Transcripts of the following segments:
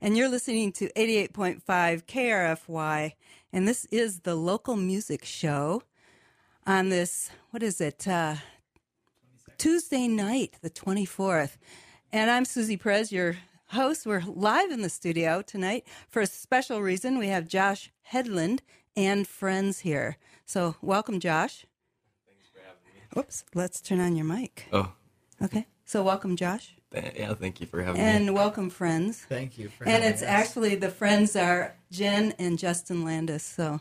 and you're listening to 88.5 KRFY, and this is the local music show on this, Tuesday night, the 24th. And I'm Susie Perez, your host. We're live in the studio tonight for a special reason. We have Josh Headland and friends here. So welcome, Josh. Thanks for having me. Oops, let's turn on your mic. Oh. Okay, so welcome, Josh. Yeah, thank you for having me. And welcome, friends. Thank you for having us. And it's actually, the friends are Jen and Justin Landis. So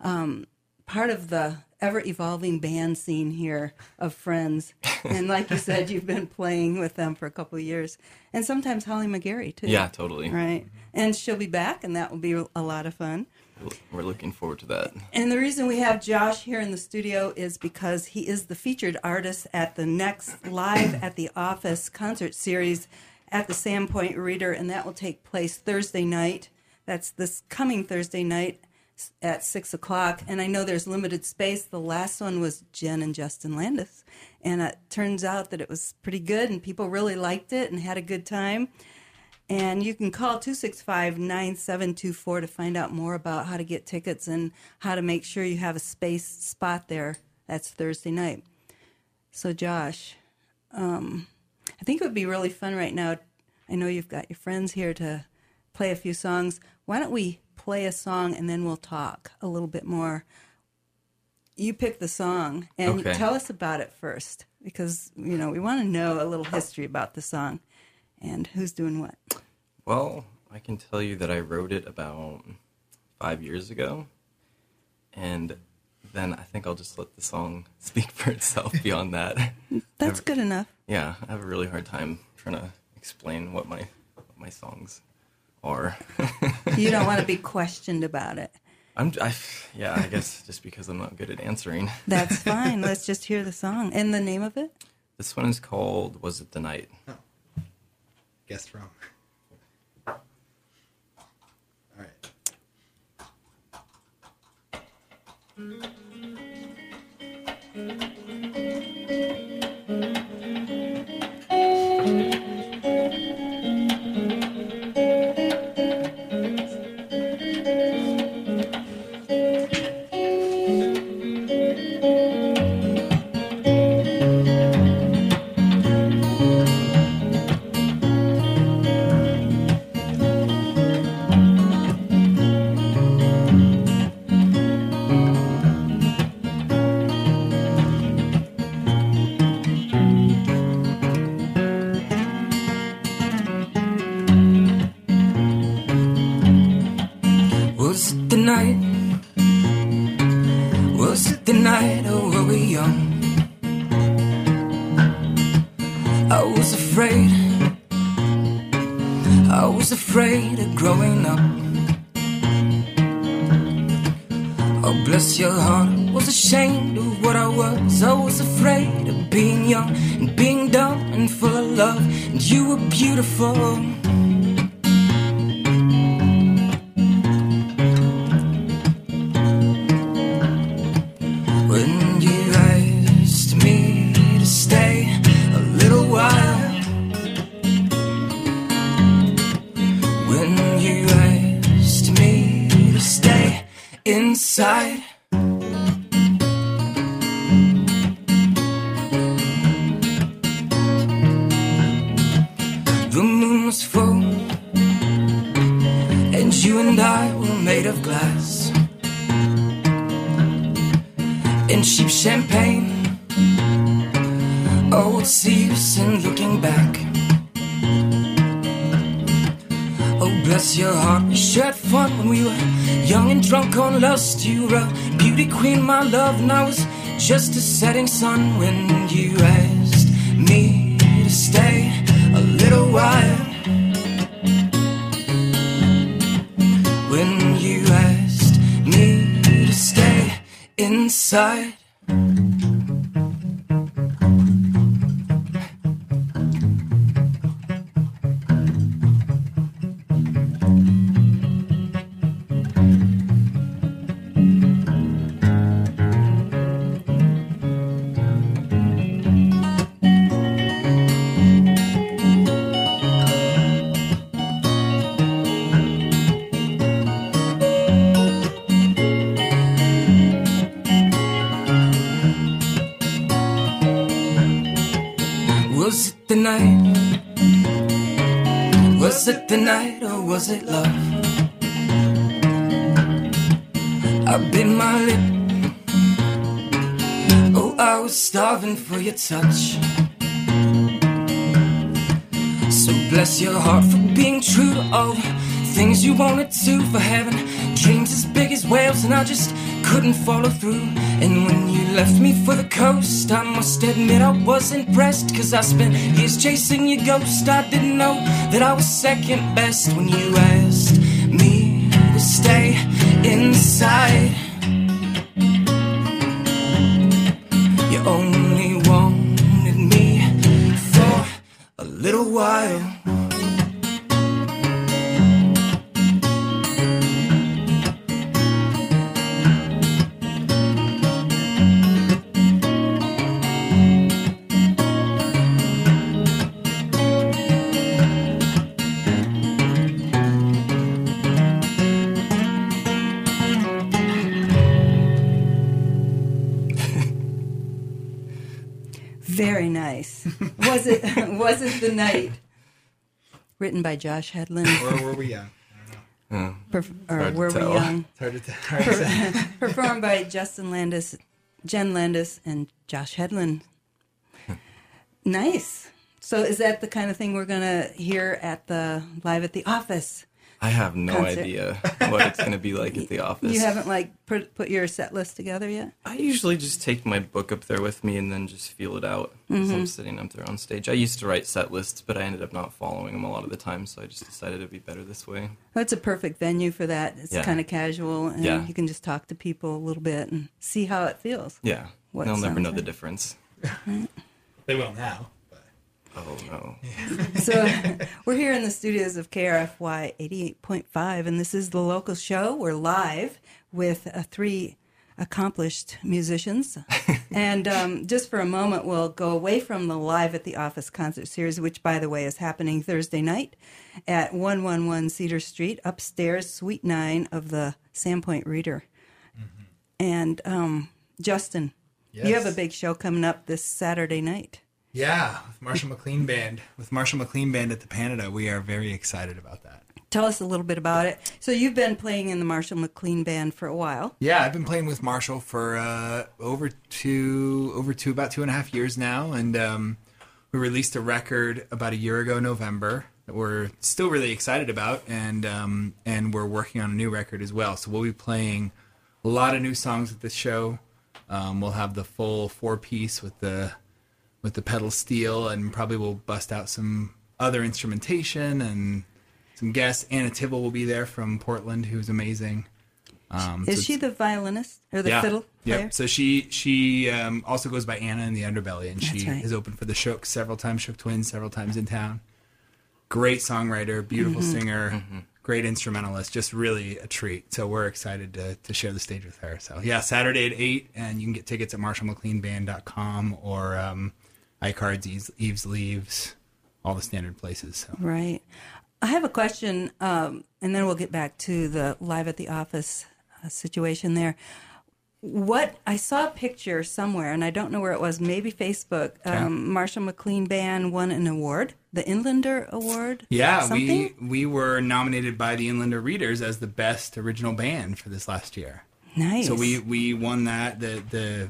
part of the ever-evolving band scene here of friends. And like you said, you've been playing with them for a couple of years. And sometimes Holly McGarry, too. Yeah, totally. Right. And she'll be back, and that will be a lot of fun. We're looking forward to that. And the reason we have Josh here in the studio is because he is the featured artist at the next Live at the Office concert series at the Sandpoint Reader, and that will take place Thursday night. That's this coming Thursday night at 6 o'clock. And I know there's limited space. The last one was Jen and Justin Landis. And it turns out that it was pretty good, and people really liked it and had a good time. And you can call 265-9724 to find out more about how to get tickets and how to make sure you have a spot there. That's Thursday night. So, Josh, I think it would be really fun right now. I know you've got your friends here to play a few songs. Why don't we play a song and then we'll talk a little bit more. You pick the song and tell us about it first because, you know, we want to know a little history about the song. And who's doing what? Well, I can tell you that I wrote it about 5 years ago. And then I think I'll just let the song speak for itself beyond that. That's good enough. Yeah, I have a really hard time trying to explain what my songs are. You don't want to be questioned about it. I guess just because I'm not good at answering. That's fine. Let's just hear the song. And the name of it? This one is called Was It the Night? Oh. Guessed wrong. All right. Was it the night? Was it the night, or were we young? I was afraid of growing up. Oh, bless your heart, I was ashamed of what I was afraid of being young and being dumb and full of love. And you were beautiful. When you asked me to stay a little while, when you asked me to stay inside, the moon was full, and you and I were made of glass and cheap champagne. Oh, what's the use in looking back? Oh, bless your heart, we shared fun when we were young and drunk on lust. You were a beauty queen, my love, and I was just a setting sun when you asked me to stay a little while. When you asked me to stay inside. it the night or was it love? I bit my lip. Oh, I was starving for your touch. So bless your heart for being true to all the things you wanted to, for having dreams as big as whales, and I just couldn't follow through. And when you left me for the coast, I must admit I was impressed, 'cause I spent years chasing your ghost. I didn't know that I was second best when you asked me to stay inside. You only wanted me for a little while. Very nice. Was it the night? Written by Josh Hedlund. Or were we young? I don't know. Or hard to were we tell. young? It's hard to say. Performed by Justin Landis, Jen Landis, and Josh Hedlund. Nice. So is that the kind of thing we're going to hear at the Live at the Office? I have no Concert. idea what it's going to be like at the office. You haven't put your set list together yet? I usually just take my book up there with me and then just feel it out as I'm sitting up there on stage. I used to write set lists, but I ended up not following them a lot of the time, so I just decided it'd be better this way. Well, it's a perfect venue for that. It's Yeah. kind of casual, and Yeah. you can just talk to people a little bit and see how it feels. Yeah, What they'll never sounds know the like? difference. They will now. But Oh, no. So we're here in the studios of KRFY 88.5, and this is the local show. We're live with three accomplished musicians. And just for a moment, we'll go away from the Live at the Office concert series, which, by the way, is happening Thursday night at 111 Cedar Street, upstairs, Suite 9 of the Sandpoint Reader. And Justin, you Yes. have a big show coming up this Saturday night. yeah, with Marshall McLean Band. With Marshall McLean Band at the Canada, we are very excited about that. Tell us a little bit about it. So you've been playing in the Marshall McLean Band for a while. Yeah, I've been playing with Marshall for about 2.5 years now, and we released a record about a year ago, November, that we're still really excited about, and we're working on a new record as well. So we'll be playing a lot of new songs at this show. We'll have the full 4-piece with the pedal steel, and probably we'll bust out some other instrumentation and some guests. Anna Tibble will be there from Portland, who's amazing. Is she the violinist or the fiddle player? Yep. So she also goes by Anna in the Underbelly, and That's she right. has opened for the Shooks several times, Shook Twins several times in town. Great songwriter, beautiful singer, great instrumentalist, just really a treat. So we're excited to share the stage with her. So yeah, Saturday at 8, and you can get tickets at marshallmcleanband.com or iCards, Eves Leaves, all the standard places. So. Right. I have a question, and then we'll get back to the Live at the Office situation there. What I saw a picture somewhere, and I don't know where it was, maybe Facebook. Marshall McLean Band won an award, the Inlander Award. Yeah, something? we were nominated by the Inlander Readers as the best original band for this last year. Nice. So we won that. The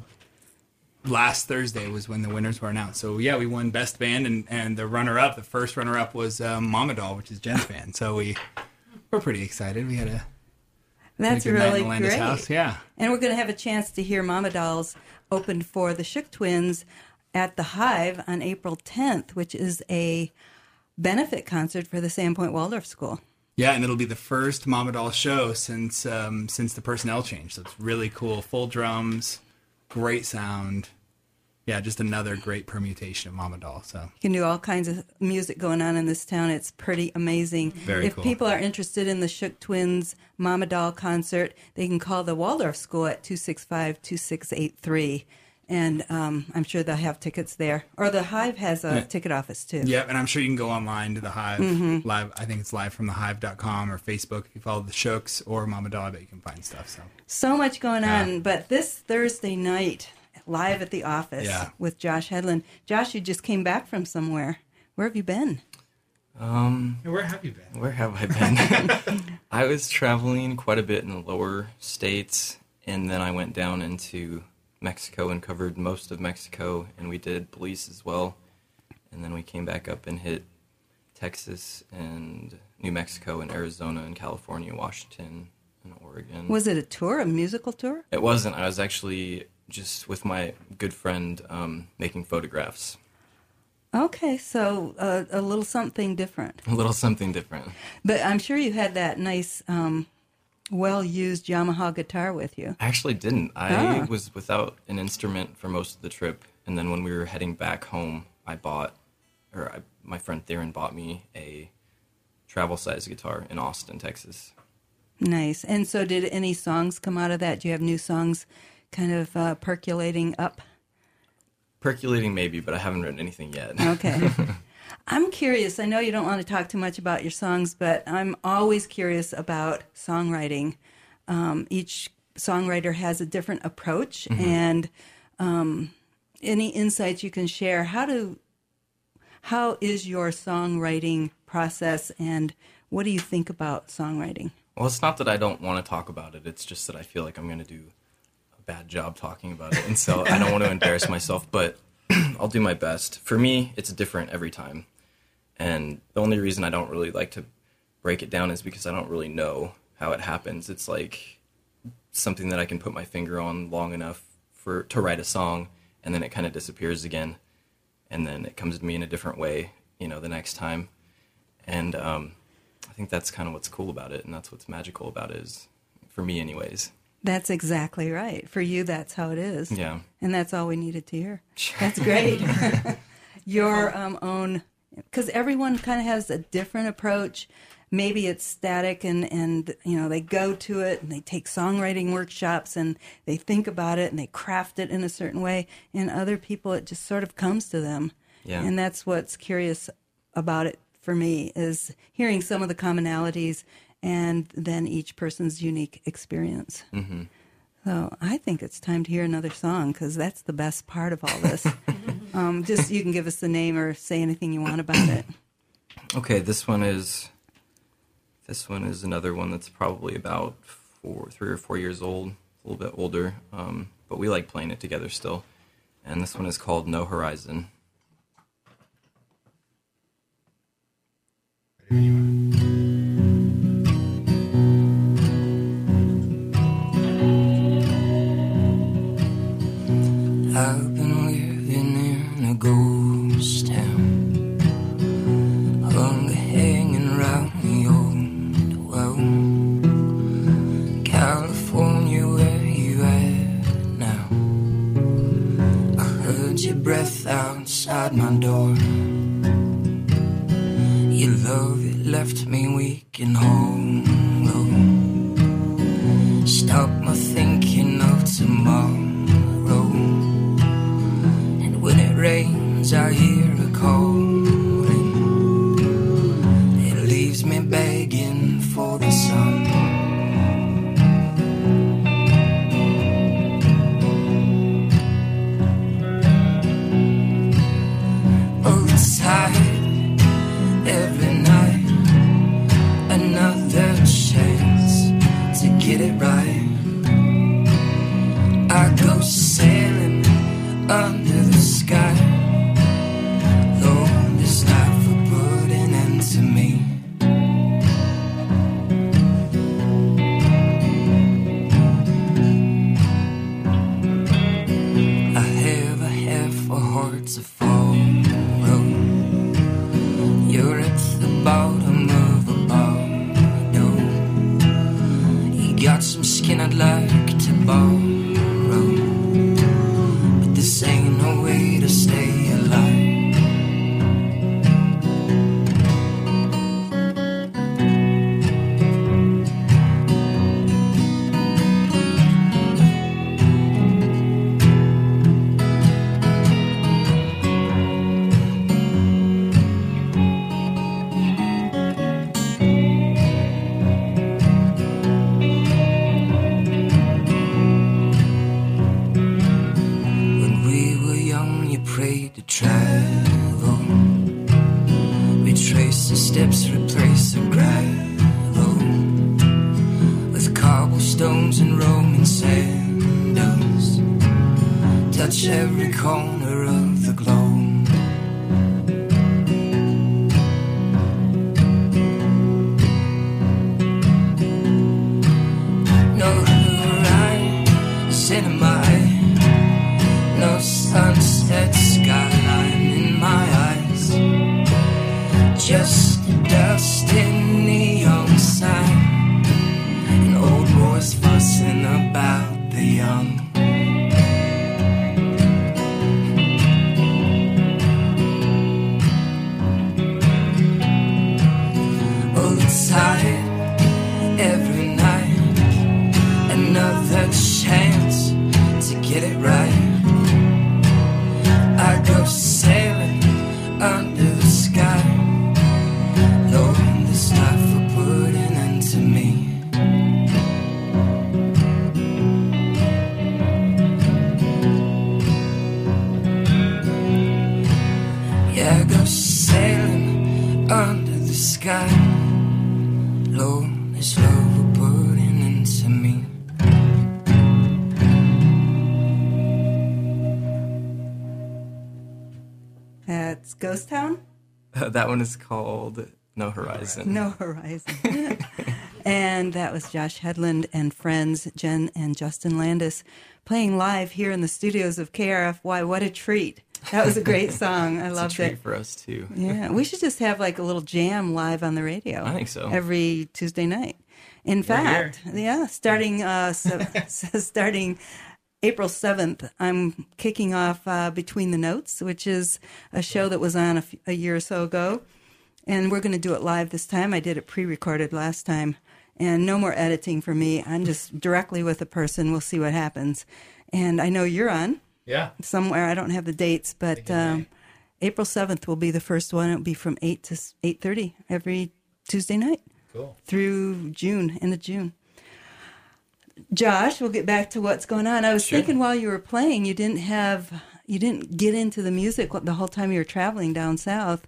last Thursday was when the winners were announced. So yeah, we won best band, and the runner-up, the first runner-up was Mama Doll, which is Jen's band. So we're pretty excited. We had a That's good night in really Landis great. house. Yeah. And we're going to have a chance to hear Mama Dolls open for the Shook Twins at the Hive on April 10th, which is a benefit concert for the Sandpoint Waldorf School. Yeah, and it'll be the first Mama Doll show since the personnel change. So it's really cool. Full drums, great sound. Yeah, just another great permutation of Mama Doll. So You can do all kinds of music going on in this town. It's pretty amazing. Very if cool. people are interested in the Shook Twins Mama Doll concert, they can call the Waldorf School at 265-2683. And I'm sure they'll have tickets there. Or the Hive has a ticket office, too. yeah, and I'm sure you can go online to the Hive live. I think it's livefromthehive.com or Facebook if you follow the Shooks or Mama Doll. I bet you can find stuff. So much going Yeah. on. But this Thursday night, Live at the Office Yeah. with Josh Hedlund. Josh, you just came back from somewhere. Where have you been? And where have you been? Where have I been? I was traveling quite a bit in the lower states, and then I went down into Mexico and covered most of Mexico, and we did Belize as well. And then we came back up and hit Texas and New Mexico and Arizona and California, Washington and Oregon. Was it a tour, a musical tour? It wasn't. I was actually just with my good friend making photographs. Okay, so a little something different. A little something different. But I'm sure you had that nice, well-used Yamaha guitar with you. I actually didn't. I was without an instrument for most of the trip, and then when we were heading back home, my friend Theron bought me a travel-size guitar in Austin, Texas. Nice. And so did any songs come out of that? Do you have new songs kind of percolating up? Percolating maybe, but I haven't written anything yet. Okay. I'm curious. I know you don't want to talk too much about your songs, but I'm always curious about songwriting. Each songwriter has a different approach, and any insights you can share. How is your songwriting process, and what do you think about songwriting? Well, it's not that I don't want to talk about it. It's just that I feel like I'm going to do bad job talking about it, and so I don't want to embarrass myself, but I'll do my best. For me, it's different every time, and the only reason I don't really like to break it down is because I don't really know how it happens. It's like something that I can put my finger on long enough to write a song, and then it kind of disappears again, and then it comes to me in a different way, the next time, and I think that's kind of what's cool about it, and that's what's magical about it, is for me anyways. That's exactly right. For you, that's how it is. Yeah. And that's all we needed to hear. That's great. Your own, because everyone kind of has a different approach. Maybe it's static and they go to it and they take songwriting workshops and they think about it and they craft it in a certain way. And other people, it just sort of comes to them. Yeah. And that's what's curious about it for me, is hearing some of the commonalities and then each person's unique experience. Mm-hmm. So I think it's time to hear another song, because that's the best part of all this. Just you can give us the name or say anything you want about it. Okay, this one is another one that's probably about 3 or 4 years old, a little bit older, but we like playing it together still. And this one is called No Horizon. I've been living in a ghost town, hunger hanging around the old well. California, where you at now? I heard your breath outside my door. Your love, it left me weak and hollow. Stop my thinking of tomorrow. When it rains, I hear a calling. It leaves me begging for the sun. Oh, tired every night. Another chance to get it right. I go sailing under the sky. Lord, this life will put an end to me. I have a half a heart to follow. You're at the bottom of a bottle. You got some skin I'd like to borrow. This ain't no way to stay alive. stones and Roman sandals touch every corner of the globe. No horizon in my, no sunset skyline in my eyes, just dust in neon sign, and old boys fussing about the young. Oh, it's tired every night, another chance to get it right. I go sailing under the sky, Lord, this life will put an end to me. Yeah, I go sailing under the sky, Lord, this love will put an end to me. That's Ghost Town? That one is called No Horizon. No Horizon. And that was Josh Headland and friends, Jen and Justin Landis, playing live here in the studios of KRFY. What a treat. That was a great song. I It's loved a treat it. for us, too. Yeah, we should just have like a little jam live on the radio. I think so. Every Tuesday night. In fact, yeah, starting starting April 7th, I'm kicking off Between the Notes, which is a show that was on a year or so ago. And we're going to do it live this time. I did it pre-recorded last time. And no more editing for me. I'm just directly with the person. We'll see what happens. And I know you're on. Yeah. Somewhere. I don't have the dates, but April 7th will be the first one. It'll be from 8 to 8:30 every Tuesday night. Cool. Through June, end of June. Josh, we'll get back to what's going on. I was thinking while you were playing, you didn't get into the music the whole time you were traveling down south.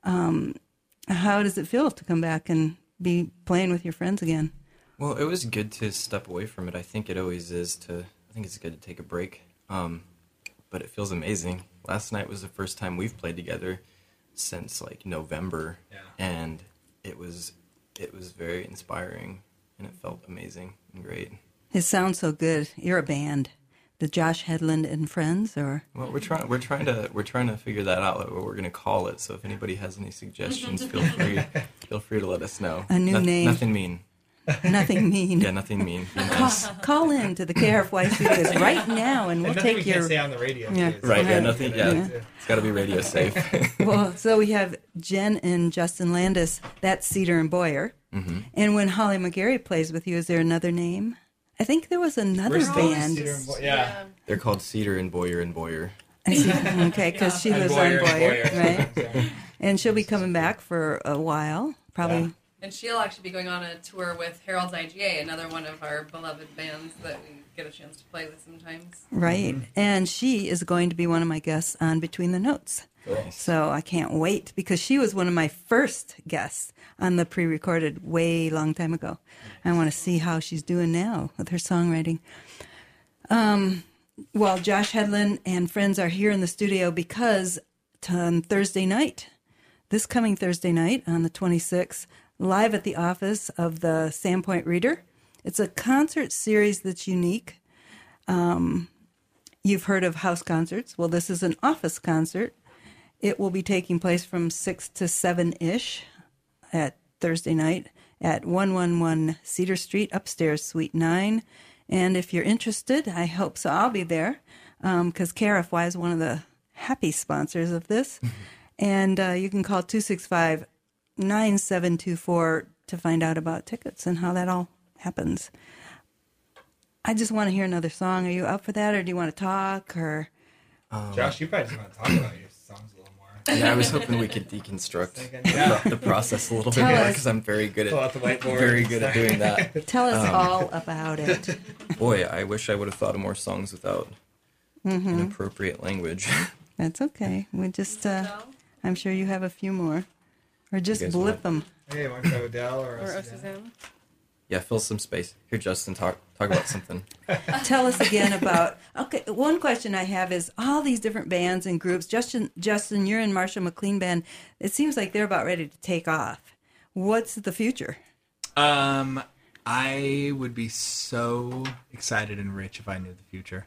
How does it feel to come back and be playing with your friends again? Well, it was good to step away from it. I think it always is I think it's good to take a break. But it feels amazing. Last night was the first time we've played together since like November. Yeah. And it was very inspiring, and it felt amazing and great. It sounds so good. You're a band. The Josh Headland and Friends, or? Well, we're trying to figure that out, like, what we're gonna call it. So if anybody has any suggestions, feel free to let us know. A new name. Nothing mean. Nothing mean. Yeah, nothing mean. Be nice. Call in to the KRFY studios right now, and we'll nothing take we your. can't say on the radio. Yeah. Too, so. Right. Yeah. Nothing. Yeah. It's got to be radio safe. Well, so we have Jen and Justin Landis. That's Cedar and Boyer. Mm-hmm. And when Holly McGarry plays with you, is there another name? I think there was another band. Yeah. They're called Cedar and Boyer and Boyer. I see. Okay, because she lives on Boyer, right? And she'll be coming back for a while, probably. Yeah. And she'll actually be going on a tour with Harold's IGA, another one of our beloved bands that we get a chance to play with sometimes. Right. And she is going to be one of my guests on Between the Notes. Cool. So I can't wait, because she was one of my first guests on the pre-recorded way long time ago. I want to see how she's doing now with her songwriting. Well, Josh Headland and friends are here in the studio because on Thursday night, this coming Thursday night on the 26th, live at the office of the Sandpoint Reader. It's a concert series that's unique. You've heard of house concerts. Well, this is an office concert. It will be taking place from 6 to 7-ish at Thursday night at 111 Cedar Street, upstairs, Suite 9. And if you're interested, I hope so. I'll be there because KRFY is one of the happy sponsors of this. And you can call 265-9724 to find out about tickets and how that all happens. I just want to hear another song. Are you up for that, or do you want to talk? Or Josh, you probably just want to talk about your songs a little more. Yeah, I was hoping we could deconstruct the process a little bit Tell more, us. because I'm very good Pull out the whiteboard. at doing that. tell us all about it. Boy, I wish I would have thought of more songs without inappropriate language. That's okay. We just, I'm sure you have a few more. Or just guys blip want- them. Hey, want to try Odell or Or Suzanne? Suzanne. fill some space. Here, Justin, talk about something. Tell us again about. Okay, one question I have is all these different bands and groups. Justin, you're in Marshall McLean Band. It seems like they're about ready to take off. What's the future? I would be so excited and rich if I knew the future.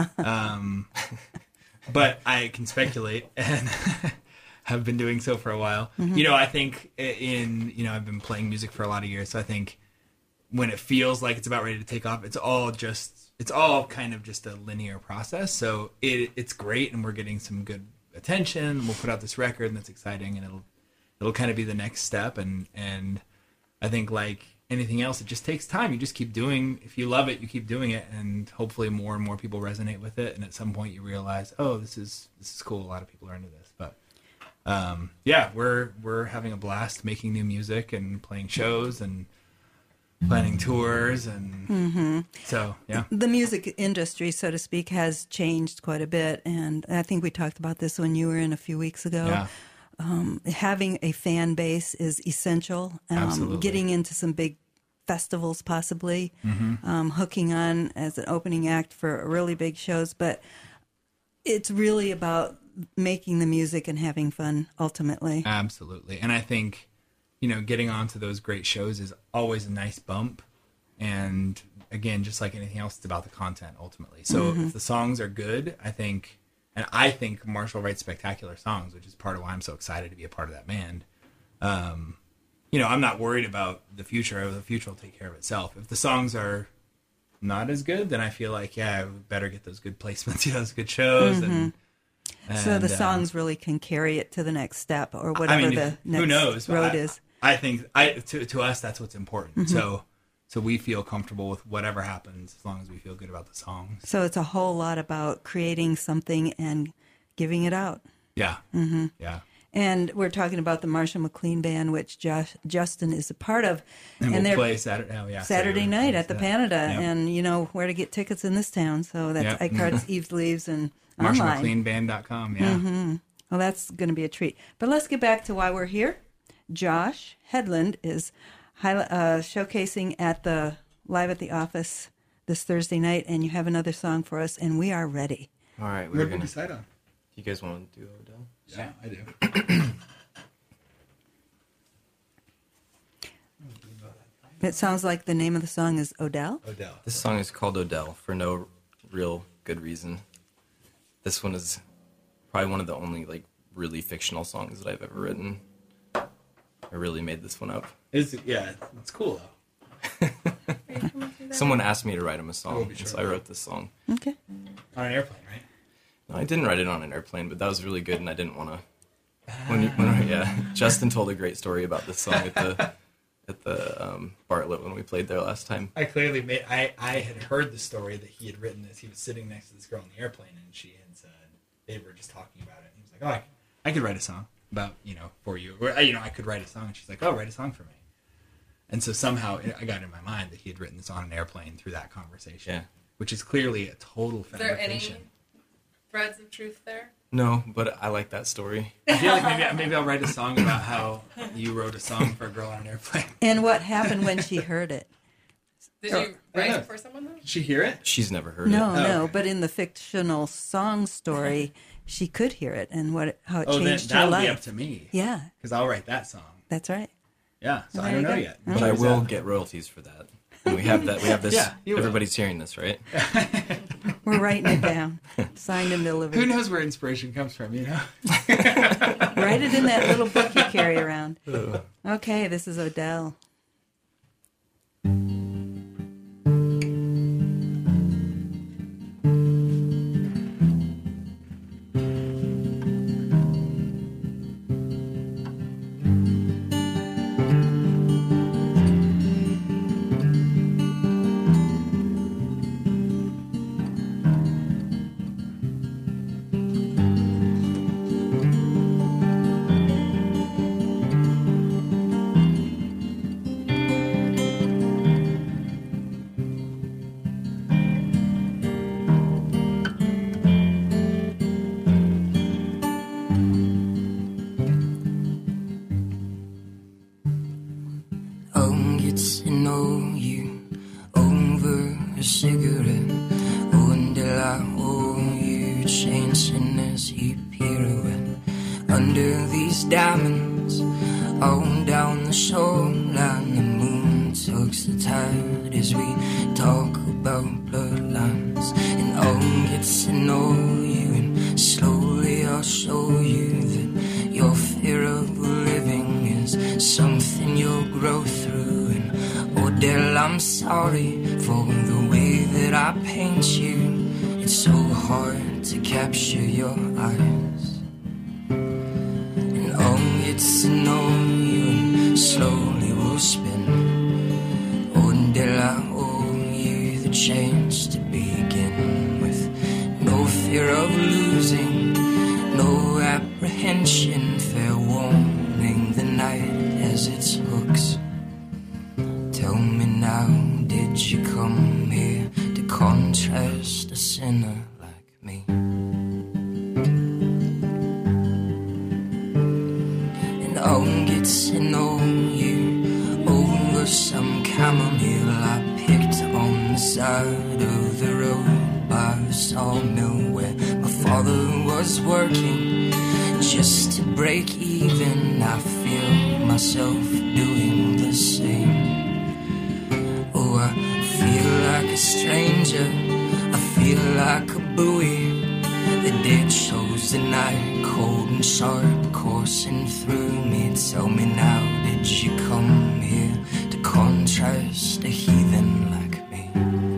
But I can speculate and have been doing so for a while. Mm-hmm. I think I've been playing music for a lot of years, so I think when it feels like it's about ready to take off, it's all kind of just a linear process. So it's great, and we're getting some good attention. We'll put out this record, and that's exciting, and it'll kind of be the next step. And I think like anything else, it just takes time. You just keep doing. If you love it, you keep doing it, and hopefully more and more people resonate with it. And at some point, you realize, oh, this is cool. A lot of people are into this. But we're having a blast making new music and playing shows and planning tours, and so yeah. The music industry, so to speak, has changed quite a bit, and I think we talked about this when you were in a few weeks ago. Yeah. Having a fan base is essential. Absolutely. Getting into some big festivals, possibly, hooking on as an opening act for really big shows, but it's really about making the music and having fun ultimately. Absolutely, and I think getting onto those great shows is always a nice bump. And again, just like anything else, it's about the content ultimately. So if the songs are good, I think Marshall writes spectacular songs, which is part of why I'm so excited to be a part of that band. I'm not worried about the future. The future will take care of itself. If the songs are not as good, then I feel like, we better get those good placements, those good shows. And so the songs really can carry it to the next step or whatever the next who knows? road is. I think to us that's what's important. So we feel comfortable with whatever happens as long as we feel good about the songs. So it's a whole lot about creating something and giving it out. Yeah. Yeah. And we're talking about the Marshall McLean Band, which Justin is a part of. And we'll play Saturday night at the Panada. Yep. And where to get tickets in this town. So that's iCards, Eve's Leaves, and online. MarshallMcLeanBand.com, yeah. Well, that's going to be a treat. But let's get back to why we're here. Josh Headland is showcasing at the Live at the Office this Thursday night, and you have another song for us, and we are ready. All right, we're going to decide on. You guys want to do Odell? Yeah, I do. It sounds like the name of the song is Odell? Odell. This song is called Odell for no real good reason. This one is probably one of the only really fictional songs that I've ever written. I really made this one up. It's cool though. Someone asked me to write him a song, so I wrote this song. Okay. On an airplane, right? No, I didn't write it on an airplane, but that was really good, and I didn't want to. Justin told a great story about this song at the Bartlett when we played there last time. I had heard the story that he had written this. He was sitting next to this girl in the airplane, and she had said they were just talking about it. And he was like, "Oh, I could write a song about for you, or I could write a song." And she's like, "Oh, write a song for me." And so somehow I got in my mind that he had written this on an airplane through that conversation, which is clearly a total fabrication. Is there any threads of truth there? No, but I like that story. I feel like maybe I'll write a song about how you wrote a song for a girl on an airplane. And what happened when she heard it? Did you write it for someone though? Did she hear it? She's never heard it. No, but in the fictional song story, she could hear it and how it changed her life. That'll be up to me. Yeah. Because I'll write that song. That's right. Yeah, so I don't know yet. But I will get royalties for that. And we have that. We have this. Yeah, everybody's hearing this, right? We're writing it down. Signed and delivered. Who knows where inspiration comes from, Write it in that little book you carry around. Okay, this is Odell. Oh, get to know you a cigarette. Oh, and till I owe you changing as you pirouette under these diamonds, on down the shoreline. The moon tugs the tide as we talk about bloodlines, and I'll get to know you, and slowly I'll show you that your fear of living is something you'll grow through. And oh, Del, I'm sorry for the way that I paint you. It's so hard to capture your eyes, and I'll get to know you, and slowly we'll spin. Oh, Del, I owe you the chance to begin with no fear of losing, no apprehension, fair warning, the night as its hooks. Tell me now, did you come here to contrast a sinner like me? And I'll get to know you over some chamomile I picked on the side of the road by a sawmill where my father was working just to break even. I feel myself doing the same. Oh, I feel like a stranger, I feel like a buoy. The day chose the night, cold and sharp, coursing through me. Tell me now, did you come here to contrast a heathen like me?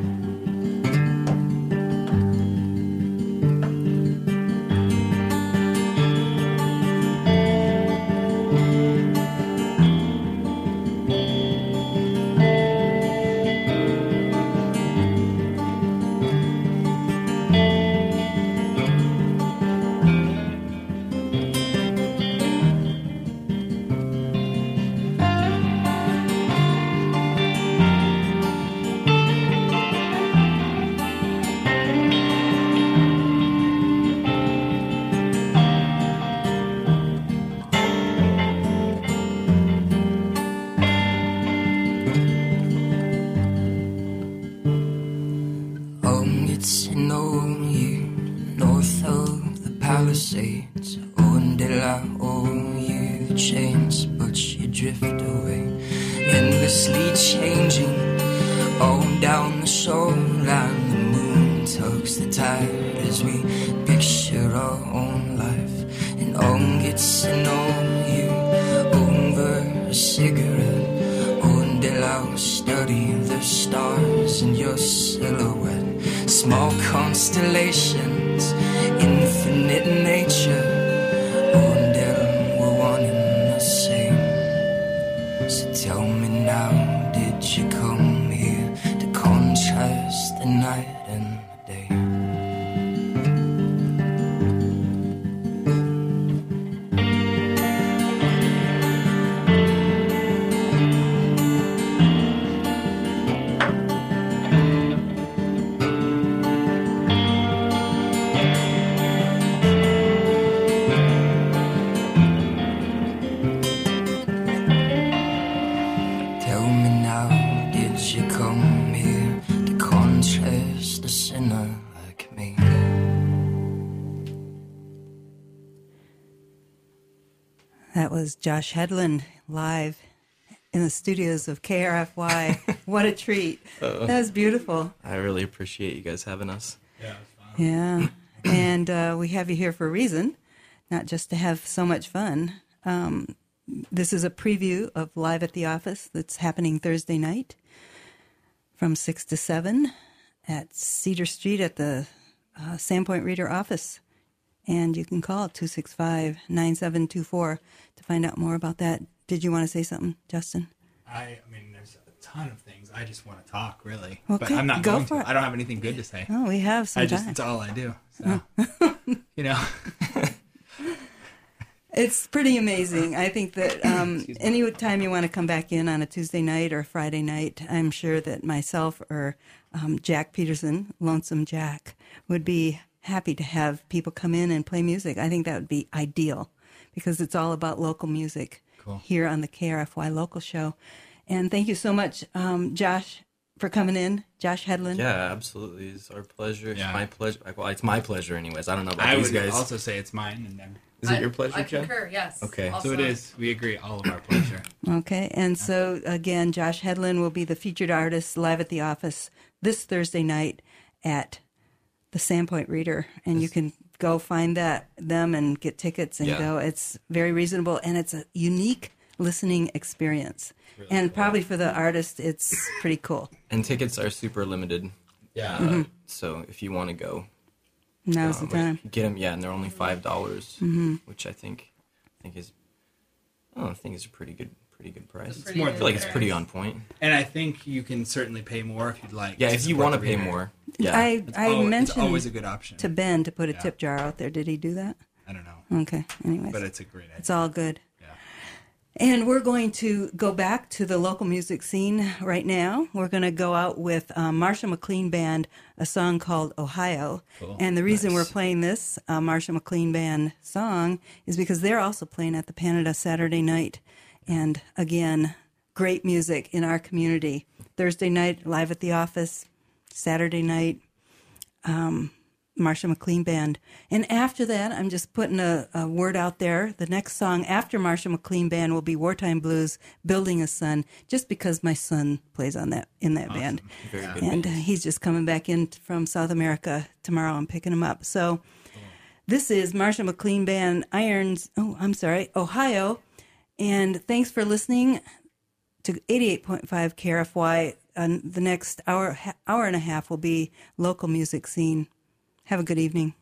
Palisades. Oh, and did I owe you the chains, but you drift away, endlessly changing on down the shoreline. The moon tugs the tide as we picture our own life, and all gets to know you over a cigarette. Oh, and did I study the stars in your silhouette, small constellations, infinite nature. Oh, and we're one and the same. So tell me now, did you come here to contrast the night and the day? That was Josh Hedlund live in the studios of KRFY. What a treat. That was beautiful. I really appreciate you guys having us. Yeah, it's fun. Yeah. And we have you here for a reason, not just to have so much fun. This is a preview of Live at the Office that's happening Thursday night from 6 to 7 at Cedar Street at the Sandpoint Reader office. And you can call 265-9724 to find out more about that. Did you want to say something, Justin? I mean, there's a ton of things. I just want to talk, really. Okay, but I'm not go going for to. it. I don't have anything good to say. Oh, we have some time. It's all I do. So, you know. It's pretty amazing. I think that any time you want to come back in on a Tuesday night or Friday night, I'm sure that myself or Jack Peterson, Lonesome Jack, would be happy to have people come in and play music. I think that would be ideal because it's all about local music here on the KRFY Local Show. And thank you so much, Josh, for coming in, Josh Hedlund. Yeah, absolutely. It's our pleasure. Yeah. It's my pleasure. Well, it's my pleasure anyways. I don't know about I these would guys. also say it's mine. And then, Is it your pleasure, I Jen? concur, yes. Okay. Also, so it is. We agree. All of our pleasure. Okay, and so again, Josh Hedlund will be the featured artist live at the office this Thursday night at the Sandpoint Reader, and you can go find them and get tickets and go. It's very reasonable, and it's a unique listening experience. And probably for the artist, it's pretty cool. And tickets are super limited. Yeah. So if you want to go, Now's the time. get them. Yeah, and they're only $5, which I think is a pretty good price. It's pretty I feel like it's good pretty price. on point. And I think you can certainly pay more if you'd like. Yeah, if you want to pay reader. more. Yeah. I It's always mentioned a good option. to Ben to put a Yeah. tip jar out there. Did he do that? I don't know, Okay, anyways. but it's a great idea. It's all good. Yeah. And we're going to go back to the local music scene right now. We're going to go out with Marshall McLean Band, a song called Ohio. Cool. And the reason we're Nice. playing this Marshall McLean Band song is because they're also playing at the Canada Saturday night. And again, great music in our community. Thursday night, live at the office. Saturday night, Marshall McLean Band. And after that, I'm just putting a word out there. The next song after Marshall McLean Band will be Wartime Blues, Building a Sun, just because my son plays on that in that band. Very good. And he's just coming back in from South America tomorrow. I'm picking him up. So this is Marshall McLean Band, Ohio. And thanks for listening to 88.5 KRFY. The next hour and a half will be local music scene. Have a good evening.